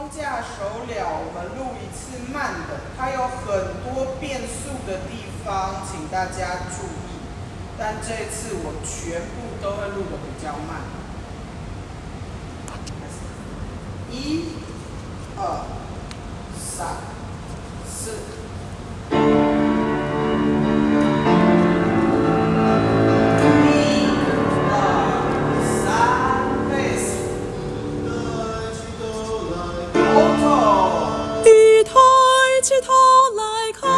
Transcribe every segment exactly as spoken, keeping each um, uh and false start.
装架手了，我们录一次慢的，它有很多变速的地方，请大家注意。但这一次我全部都会录的比较慢。一、二、三、四。 起头来看，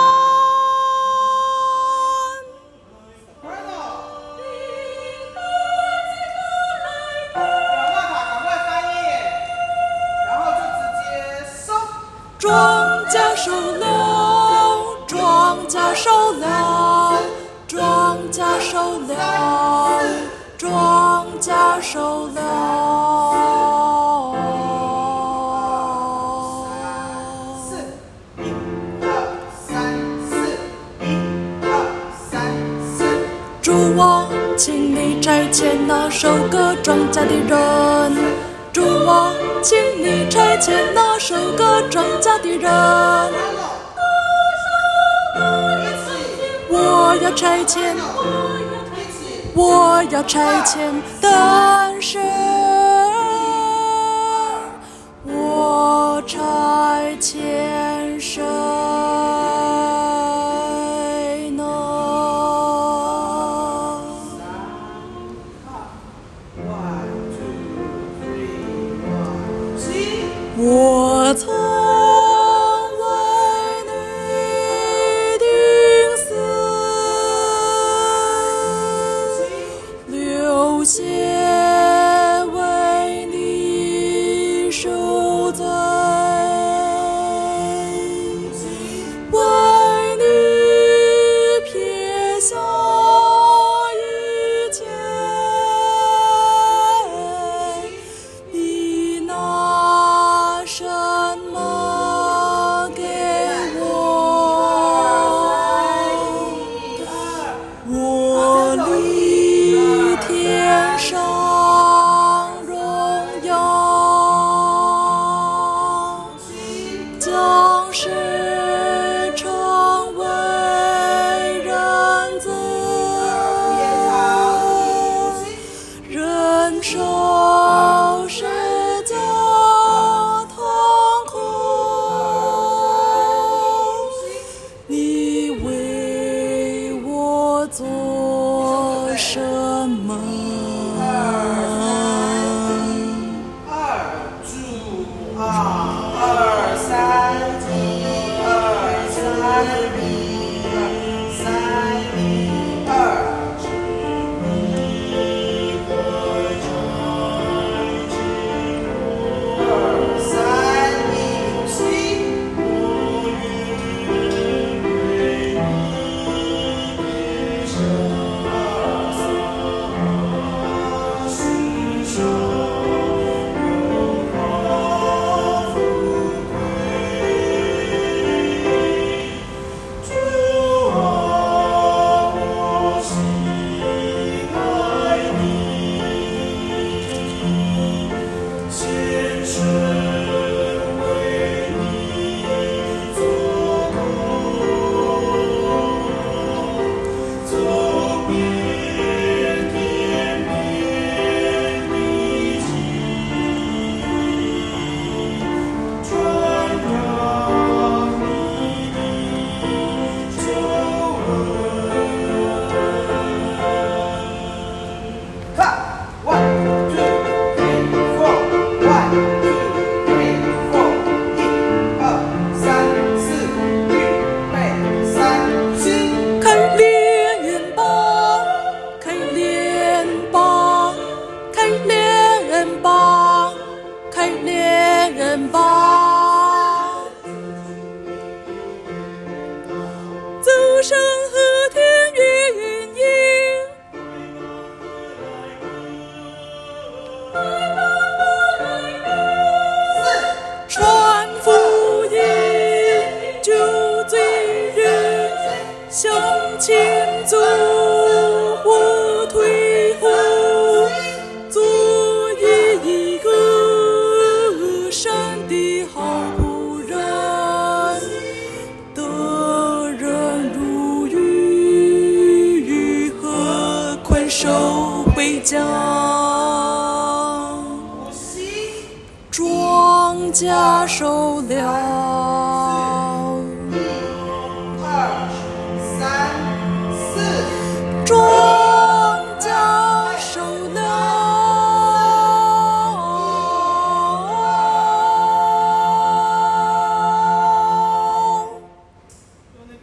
不要办法，赶快翻页，然后就直接收。 庄稼收了，庄稼收了，庄稼收了，庄稼收了。主啊，请你差遣那收割庄稼的人。主啊，请你差遣那收割庄稼的人。我要差遣，我要差遣，但是我差遣谁？我曾为你钉死，流血为你受罪，为你撇下一切。什么？ 回家。 呼吸， 庄稼收了。